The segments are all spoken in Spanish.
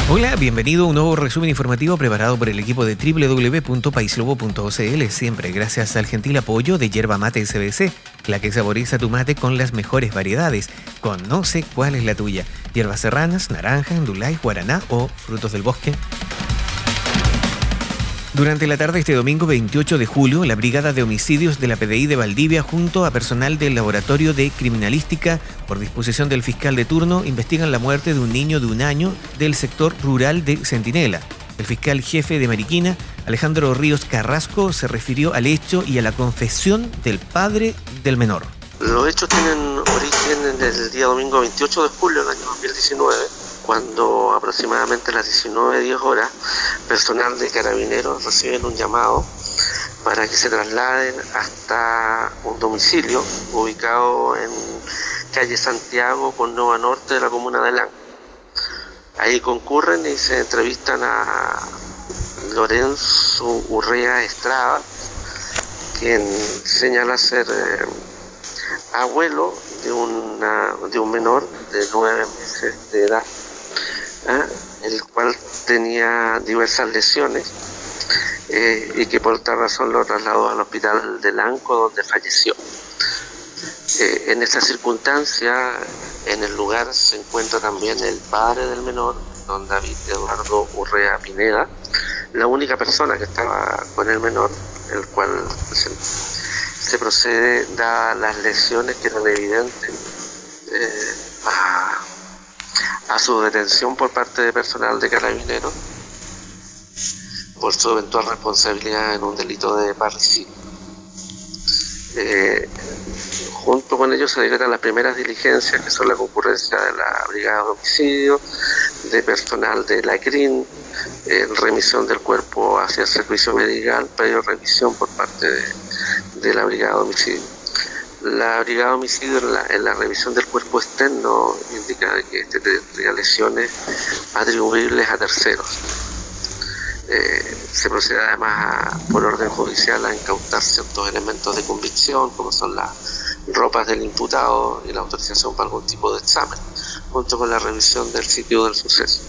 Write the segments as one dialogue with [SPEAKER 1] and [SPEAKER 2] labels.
[SPEAKER 1] Hola, bienvenido a un nuevo resumen informativo preparado por el equipo de www.paislobo.cl, siempre gracias al gentil apoyo de Yerba Mate SBC, la que saboriza tu mate con las mejores variedades. Conoce cuál es la tuya: hierbas serranas, naranja, ndulay, guaraná o frutos del bosque. Durante la tarde de este domingo 28 de julio, la Brigada de Homicidios de la PDI de Valdivia, junto a personal del Laboratorio de Criminalística, por disposición del fiscal de turno, investigan la muerte de un niño de 1 año del sector rural de Centinela. El fiscal jefe de Mariquina, Alejandro Ríos Carrasco, se refirió al hecho y a la confesión del padre del menor.
[SPEAKER 2] Los hechos tienen origen en el día domingo 28 de julio del año 2019, cuando aproximadamente a las 19:10 personal de Carabineros reciben un llamado para que se trasladen hasta un domicilio ubicado en calle Santiago con Nova Norte de la comuna de Lanco. Ahí concurren y se entrevistan a Lorenzo Urrea Estrada, quien señala ser abuelo de un menor de 9 meses de edad, el cual tenía diversas lesiones y que por tal razón lo trasladó al hospital de Lanco, donde falleció. En esta circunstancia, en el lugar se encuentra también el padre del menor, don David Eduardo Urrea Pineda, la única persona que estaba con el menor, el cual se procede, dadas las lesiones que eran evidentes, a su detención por parte de personal de Carabineros por su eventual responsabilidad en un delito de parricidio. Junto con ellos se decretan las primeras diligencias, que son la concurrencia de la Brigada de Homicidio, de personal de la CRIN, remisión del cuerpo hacia el servicio medical, previo revisión por parte de la Brigada de Homicidio. La Brigada de Homicidio en la revisión del cuerpo externo indica que tendría lesiones atribuibles a terceros. Se procede además por orden judicial a incautar ciertos elementos de convicción, como son las ropas del imputado y la autorización para algún tipo de examen, junto con la revisión del sitio del suceso.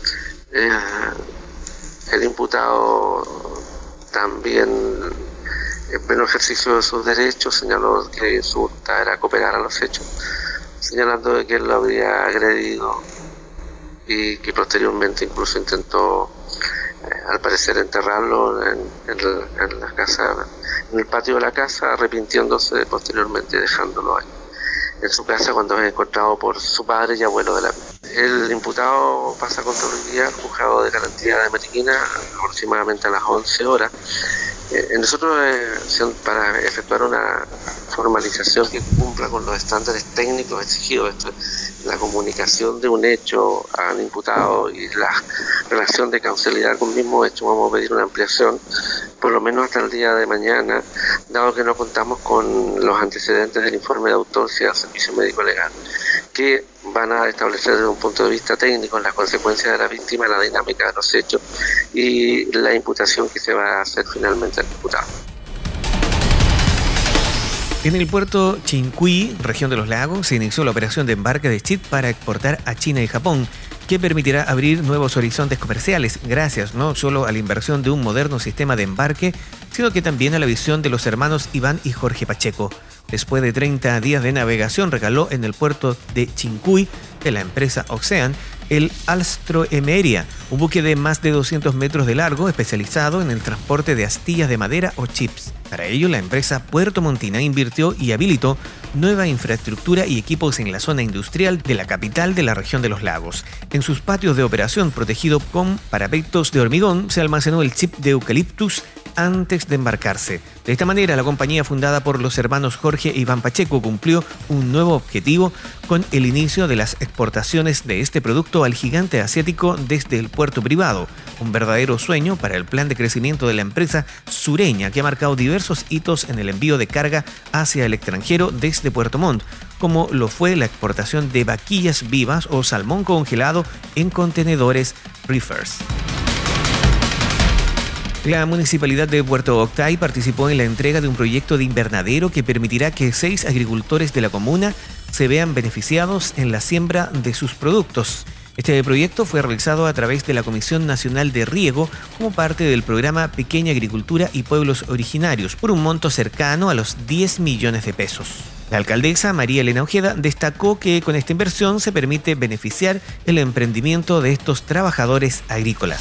[SPEAKER 2] El imputado también, en pleno ejercicio de sus derechos, señaló que su voluntad era cooperar a los hechos, señalando de que él lo habría agredido y que posteriormente incluso intentó, al parecer, enterrarlo en la casa, en el patio de la casa, arrepintiéndose posteriormente y dejándolo ahí en su casa cuando es encontrado por su padre y abuelo de la víctima. El imputado pasa con autoridad al juzgado de garantía de Mariquina aproximadamente a las 11 horas. Nosotros, para efectuar una formalización que cumpla con los estándares técnicos exigidos, la comunicación de un hecho al imputado y la relación de causalidad con el mismo hecho, vamos a pedir una ampliación por lo menos hasta el día de mañana, dado que no contamos con los antecedentes del informe de autopsia del Servicio Médico Legal, que van a establecer desde un punto de vista técnico las consecuencias de la víctima, la dinámica de los hechos y la imputación que se va a hacer finalmente al imputado.
[SPEAKER 1] En el puerto Chinquí, región de los lagos, se inició la operación de embarque de chip para exportar a China y Japón, que permitirá abrir nuevos horizontes comerciales gracias no solo a la inversión de un moderno sistema de embarque, sino que también a la visión de los hermanos Iván y Jorge Pacheco. Después de 30 días de navegación, recaló en el puerto de Chinquí de la empresa Ocean el Alstro Emeria, un buque de más de 200 metros de largo especializado en el transporte de astillas de madera o chips. Para ello, la empresa Puerto Montina invirtió y habilitó nueva infraestructura y equipos en la zona industrial de la capital de la región de los lagos. En sus patios de operación, protegido con parapetos de hormigón, se almacenó el chip de eucaliptus antes de embarcarse. De esta manera, la compañía fundada por los hermanos Jorge e Iván Pacheco cumplió un nuevo objetivo con el inicio de las exportaciones de este producto al gigante asiático desde el puerto privado, un verdadero sueño para el plan de crecimiento de la empresa sureña, que ha marcado diversos hitos en el envío de carga hacia el extranjero desde Puerto Montt, como lo fue la exportación de vaquillas vivas o salmón congelado en contenedores reefers. La Municipalidad de Puerto Octay participó en la entrega de un proyecto de invernadero que permitirá que 6 agricultores de la comuna se vean beneficiados en la siembra de sus productos. Este proyecto fue realizado a través de la Comisión Nacional de Riego como parte del programa Pequeña Agricultura y Pueblos Originarios, por un monto cercano a los 10 millones de pesos. La alcaldesa María Elena Ojeda destacó que con esta inversión se permite beneficiar el emprendimiento de estos trabajadores agrícolas.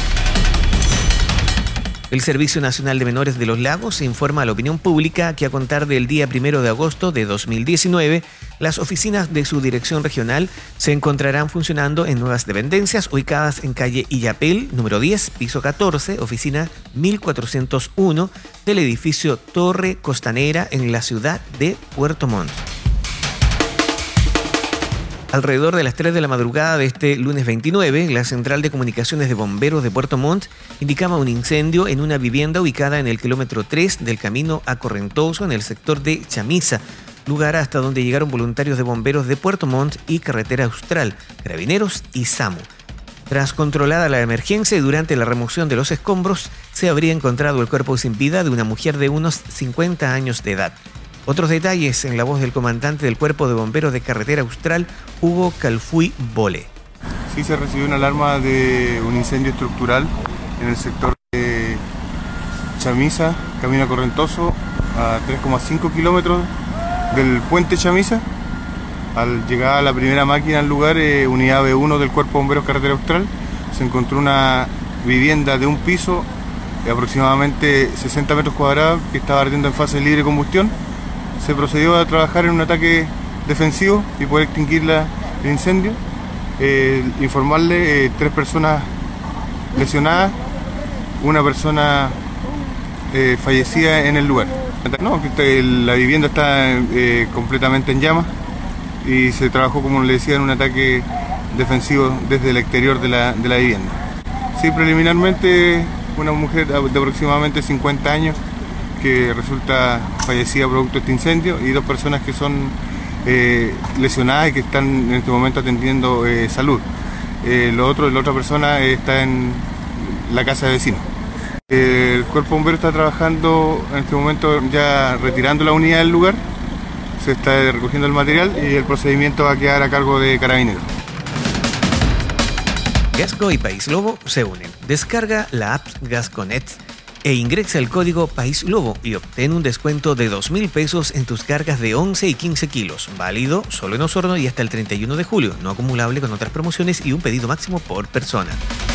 [SPEAKER 1] El Servicio Nacional de Menores de los Lagos informa a la opinión pública que a contar del día 1 de agosto de 2019, las oficinas de su dirección regional se encontrarán funcionando en nuevas dependencias ubicadas en calle Illapel, número 10, piso 14, oficina 1401 del edificio Torre Costanera en la ciudad de Puerto Montt. Alrededor de las 3 de la madrugada de este lunes 29, la Central de Comunicaciones de Bomberos de Puerto Montt indicaba un incendio en una vivienda ubicada en el kilómetro 3 del camino a Correntoso en el sector de Chamisa, lugar hasta donde llegaron voluntarios de bomberos de Puerto Montt y Carretera Austral, Carabineros y SAMU. Tras controlada la emergencia y durante la remoción de los escombros, se habría encontrado el cuerpo sin vida de una mujer de unos 50 años de edad. Otros detalles en la voz del comandante del Cuerpo de Bomberos de Carretera Austral, Hugo Calfuy Bole.
[SPEAKER 3] Sí, se recibió una alarma de un incendio estructural en el sector de Chamisa, camino a Correntoso, a 3,5 kilómetros del puente Chamisa. Al llegar a la primera máquina al lugar, unidad B1 del Cuerpo de Bomberos Carretera Austral, se encontró una vivienda de un piso de aproximadamente 60 metros cuadrados que estaba ardiendo en fase libre de combustión. Se procedió a trabajar en un ataque defensivo y poder extinguir el incendio. Informarle 3 personas lesionadas, una persona fallecida en el lugar. No, la vivienda está completamente en llamas y se trabajó, como le decía, en un ataque defensivo desde el exterior de la vivienda. Sí, preliminarmente una mujer de aproximadamente 50 años que resulta fallecida producto de este incendio y 2 personas que son lesionadas y que están en este momento atendiendo salud. La otra persona está en la casa de vecinos. El Cuerpo Bombero está trabajando en este momento ya retirando la unidad del lugar, se está recogiendo el material y el procedimiento va a quedar a cargo de Carabineros.
[SPEAKER 1] Gasco y País Lobo se unen. Descarga la app Gasconet e ingresa el código País Lobo y obtén un descuento de 2.000 pesos en tus cargas de 11 y 15 kilos. Válido solo en Osorno y hasta el 31 de julio. No acumulable con otras promociones y un pedido máximo por persona.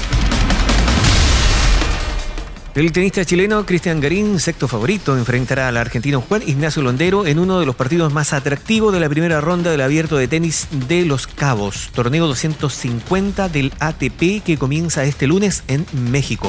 [SPEAKER 1] El tenista chileno Cristian Garín, sexto favorito, enfrentará al argentino Juan Ignacio Londero en uno de los partidos más atractivos de la primera ronda del Abierto de Tenis de Los Cabos, torneo 250 del ATP que comienza este lunes en México.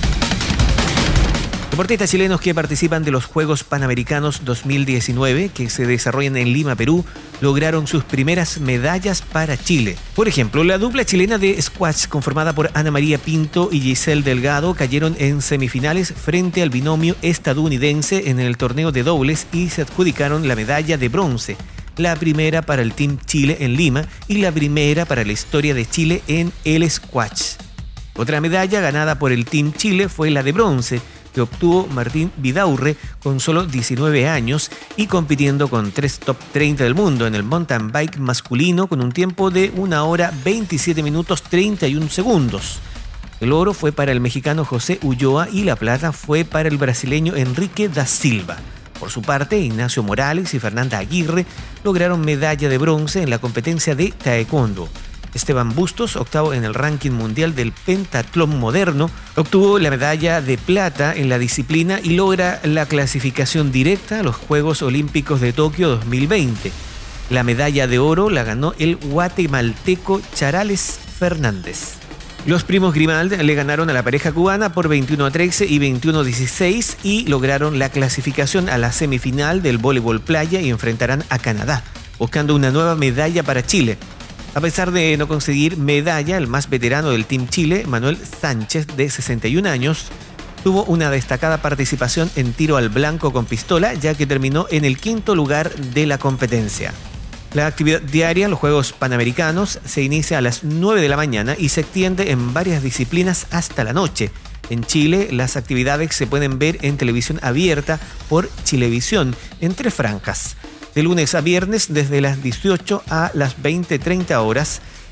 [SPEAKER 1] Deportistas chilenos que participan de los Juegos Panamericanos 2019, que se desarrollan en Lima, Perú, lograron sus primeras medallas para Chile. Por ejemplo, la dupla chilena de squash, conformada por Ana María Pinto y Giselle Delgado, cayeron en semifinales frente al binomio estadounidense en el torneo de dobles y se adjudicaron la medalla de bronce, la primera para el Team Chile en Lima y la primera para la historia de Chile en el squash. Otra medalla ganada por el Team Chile fue la de bronce, que obtuvo Martín Vidaurre con solo 19 años y compitiendo con 3 top 30 del mundo en el mountain bike masculino con un tiempo de 1 hora 27 minutos 31 segundos. El oro fue para el mexicano José Ulloa y la plata fue para el brasileño Enrique da Silva. Por su parte, Ignacio Morales y Fernanda Aguirre lograron medalla de bronce en la competencia de taekwondo. Esteban Bustos, octavo en el ranking mundial del pentatlón moderno, obtuvo la medalla de plata en la disciplina y logra la clasificación directa a los Juegos Olímpicos de Tokio 2020. La medalla de oro la ganó el guatemalteco Charales Fernández. Los primos Grimald le ganaron a la pareja cubana por 21-13 y 21-16 y lograron la clasificación a la semifinal del voleibol playa y enfrentarán a Canadá, buscando una nueva medalla para Chile. A pesar de no conseguir medalla, el más veterano del Team Chile, Manuel Sánchez, de 61 años, tuvo una destacada participación en tiro al blanco con pistola, ya que terminó en el 5º lugar de la competencia. La actividad diaria en los Juegos Panamericanos se inicia a las 9 de la mañana y se extiende en varias disciplinas hasta la noche. En Chile, las actividades se pueden ver en televisión abierta por Chilevisión, en 3 franjas. De lunes a viernes desde las 18 a las 20:30 horas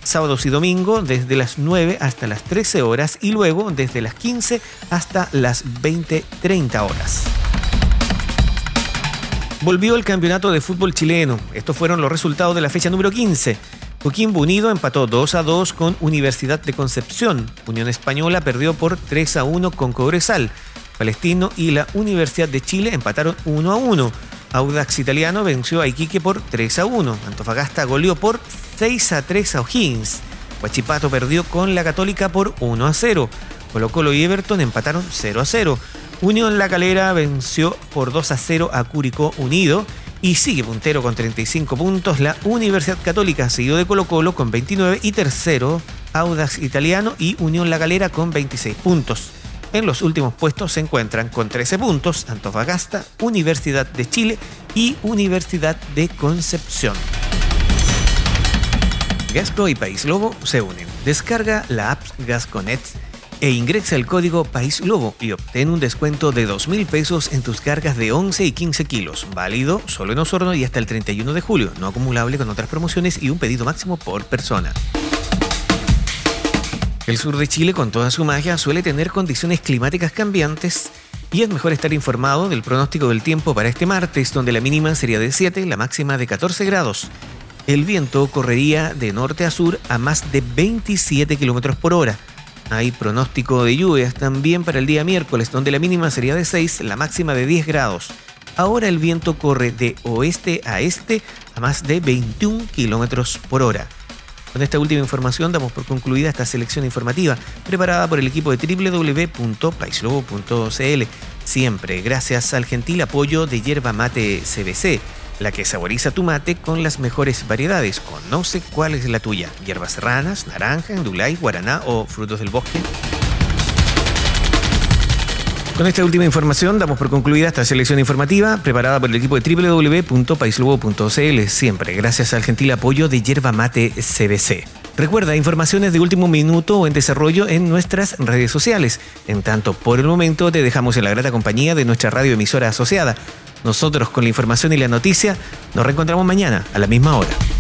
[SPEAKER 1] sábados y domingo desde las 9 hasta las 13 horas y luego desde las 15 hasta las 20:30 horas. Volvió el campeonato de fútbol chileno. Estos fueron los resultados de la fecha número 15. Coquimbo Unido empató 2-2 con Universidad de Concepción. Unión Española perdió por 3-1 con Cobresal. Palestino y la Universidad de Chile empataron 1-1. Audax Italiano venció a Iquique por 3-1. Antofagasta goleó por 6-3 a O'Higgins. Huachipato perdió con la Católica por 1-0. Colo-Colo y Everton empataron 0-0. Unión La Calera venció por 2-0 a Curicó Unido y sigue puntero con 35 puntos la Universidad Católica, seguido de Colo-Colo con 29 y tercero Audax Italiano y Unión La Calera con 26 puntos. En los últimos puestos se encuentran con 13 puntos Antofagasta, Universidad de Chile y Universidad de Concepción. Gasco y País Lobo se unen. Descarga la app Gasconet e ingresa el código País Lobo y obtén un descuento de 2.000 pesos en tus cargas de 11 y 15 kilos. Válido solo en Osorno y hasta el 31 de julio. No acumulable con otras promociones y un pedido máximo por persona. El sur de Chile, con toda su magia, suele tener condiciones climáticas cambiantes y es mejor estar informado del pronóstico del tiempo para este martes, donde la mínima sería de 7, la máxima de 14 grados. El viento correría de norte a sur a más de 27 kilómetros por hora. Hay pronóstico de lluvias también para el día miércoles, donde la mínima sería de 6, la máxima de 10 grados. Ahora el viento corre de oeste a este a más de 21 kilómetros por hora. Con esta última información damos por concluida esta selección informativa preparada por el equipo de www.paislobo.cl. Siempre gracias al gentil apoyo de Yerba Mate CBC, la que saboriza tu mate con las mejores variedades. Conoce cuál es la tuya: hierbas serranas, naranja, endulay, guaraná o frutos del bosque. Con esta última información damos por concluida esta selección informativa preparada por el equipo de www.paislobo.cl. Siempre gracias al gentil apoyo de Yerba Mate CBC. Recuerda, informaciones de último minuto o en desarrollo en nuestras redes sociales. En tanto, por el momento te dejamos en la grata compañía de nuestra radioemisora asociada. Nosotros, con la información y la noticia, nos reencontramos mañana a la misma hora.